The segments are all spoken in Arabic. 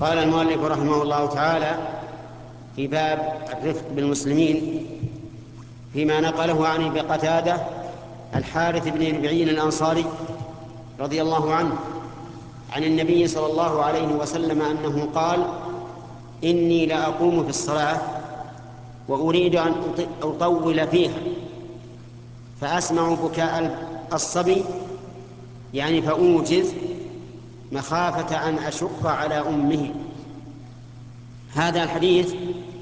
قال المؤلف رحمه الله تعالى في باب الرفق بالمسلمين فيما نقله عن ابي قتادة الحارث بن ربعي الأنصاري رضي الله عنه عن النبي صلى الله عليه وسلم أنه قال: إني لأقوم في الصلاة وأريد أن أطول فيها فأسمع بكاء الصبي، يعني فأوجز مخافة أن أشق على أمه. هذا الحديث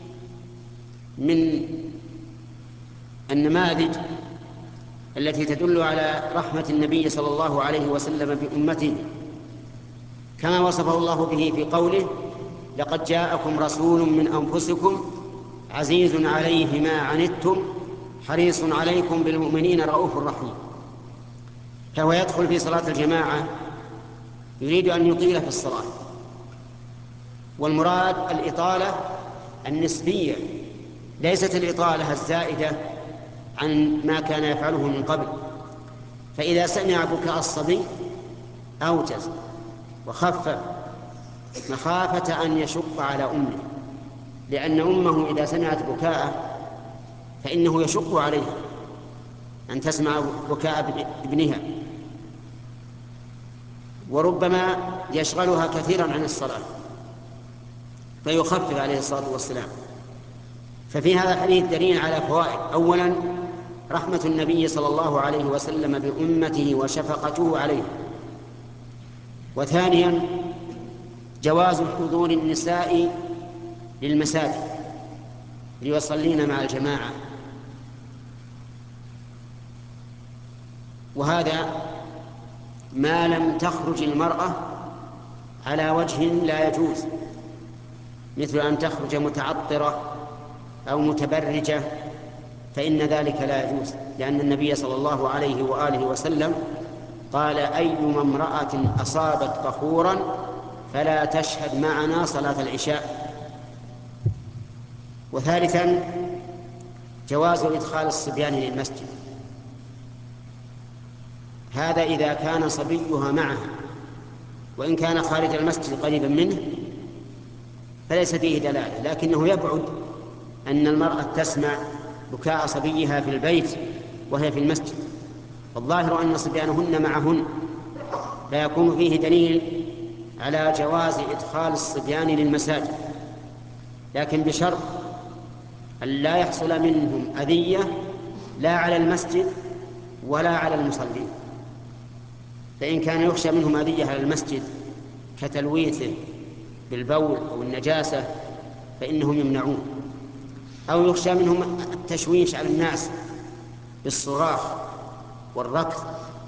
من النماذج التي تدل على رحمة النبي صلى الله عليه وسلم بأمته، كما وصفه الله به في قوله: لقد جاءكم رسول من أنفسكم عزيز عليه ما عنتم حريص عليكم بالمؤمنين رؤوف رحيم. فهو يدخل في صلاة الجماعة يريد أن يطيل في الصلاة، والمراد الإطالة النسبية، ليست الإطالة الزائدة عن ما كان يفعله من قبل. فإذا سمع بكاء الصبي أوجز وخفف مخافة أن يشق على أمه، لأن أمه إذا سمعت بكاءه فإنه يشق عليها أن تسمع بكاء ابنها، وربما يشغلها كثيرا عن الصلاة، فيخفف عليه الصلاة والسلام. ففي هذا الحديث دليل على فوائد: أولا رحمة النبي صلى الله عليه وسلم بأمته وشفقته عليه، وثانيا جواز حضور النساء للمساجد ليصلين مع الجماعة، وهذا ما لم تخرج المرأة على وجه لا يجوز، مثل أن تخرج متعطرة أو متبرجة، فإن ذلك لا يجوز، لأن النبي صلى الله عليه وآله وسلم قال: أيما امرأة أصابت بخورا فلا تشهد معنا صلاة العشاء. وثالثا جواز إدخال الصبيان للمسجد، هذا إذا كان صبيها معها، وإن كان خارج المسجد قريبا منه فليس فيه دلالة، لكنه يبعد أن المرأة تسمع بكاء صبيها في البيت وهي في المسجد، والظاهر أن صبيانهن معهن، فيكون فيه دليل على جواز إدخال الصبيان للمساجد، لكن بشرط أن لا يحصل منهم أذية لا على المسجد ولا على المصلين. فإن كان يخشى منهم أذية على المسجد كتلويثه بالبول أو النجاسة فإنهم يمنعون، أو يخشى منهم التشويش على الناس بالصراخ والركض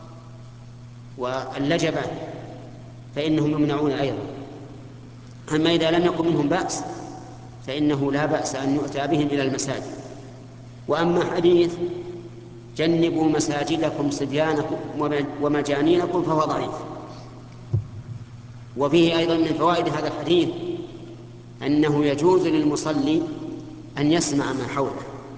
واللجبة فإنهم يمنعون أيضا. أما إذا لم يكن منهم بأس فإنه لا بأس أن يؤتى بهم إلى المساجد. وأما حديث جنبوا مساجدكم صبيانكم ومجانينكم فهو ضعيف. وفيه أيضا من فوائد هذا الحديث أنه يجوز للمصلي أن يسمع ما حوله،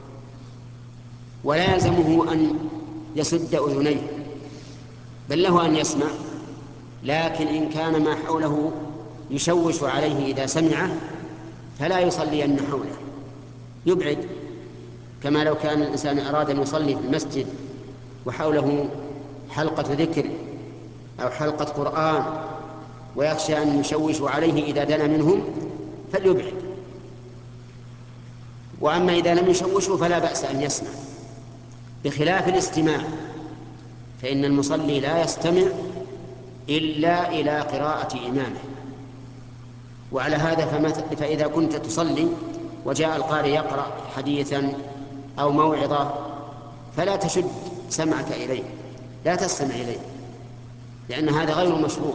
ولا يلزمه أن يسد أذنيه، بل له أن يسمع، لكن إن كان ما حوله يشوش عليه إذا سمعه فلا يصلين حوله، يبعد، كما لو كان الإنسان أراد أن يصلي في المسجد وحوله حلقة ذكر أو حلقة قرآن ويخشى أن يشوش عليه إذا دنا منهم فليبعد. وأما إذا لم يشوشه فلا بأس أن يسمع، بخلاف الاستماع، فإن المصلي لا يستمع إلا إلى قراءة إمامه. وعلى هذا فإذا كنت تصلي وجاء القارئ يقرأ حديثا أو موعظة فلا تشد سمعك إليه، لا تستمع إليه، لأن هذا غير مشروع.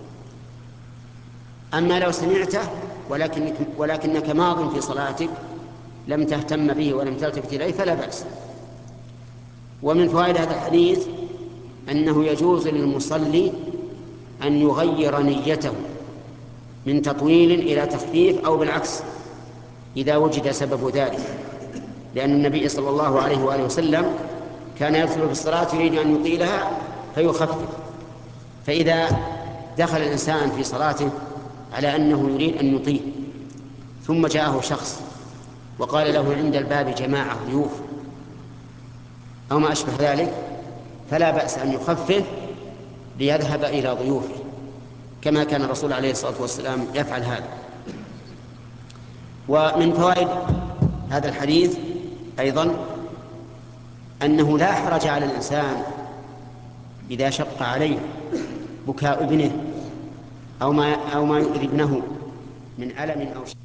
أما لو سمعته ولكنك ماض في صلاتك لم تهتم به ولم تلتفت إليه فلا بأس. ومن فوائد هذا الحديث أنه يجوز للمصلي أن يغير نيته من تطويل إلى تخفيف أو بالعكس إذا وجد سبب ذلك، لأن النبي صلى الله عليه وآله وسلم كان يدخل في الصلاة يريد أن يطيلها فيخفف. فإذا دخل الإنسان في صلاته على أنه يريد أن يطيل، ثم جاءه شخص وقال له عند الباب جماعة ضيوف أو ما أشبه ذلك، فلا بأس أن يخفف ليذهب إلى ضيوفه، كما كان الرسول عليه الصلاة والسلام يفعل هذا. ومن فوائد هذا الحديث أيضا أنه لا حرج على الإنسان إذا شق عليه بكاء ابنه أو ما يؤذي ابنه من ألم أو شيء